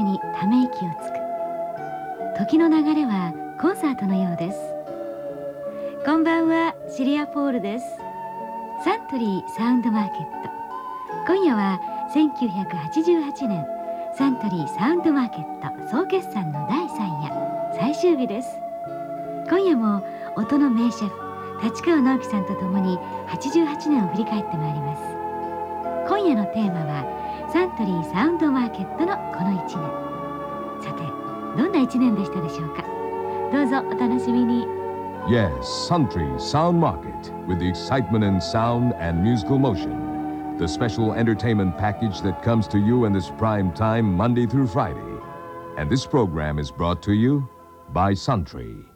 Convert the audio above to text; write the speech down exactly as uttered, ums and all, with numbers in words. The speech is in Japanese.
にため息をつく。時の流れはコンサートのようです。こんばんは、シリア・ポールです。サントリーサウンドマーケット。今夜はせんきゅうひゃくはちじゅうはちねんサントリーサウンドマーケット総決算のだいさん夜最終日です。今夜も音の名シェフ立川直樹さんとともにはちじゅうはちねんを振り返ってまいります。今夜のテーマはサントリーサウンドマーケットのこのいちねん。さて、どんないちねんでしたでしょうか。どうぞお楽しみに。 Yes, Suntree Sound Market, with the excitement in sound and musical motion. The special entertainment package that comes to you in this prime time Monday through Friday. And this program is brought to you by Suntree.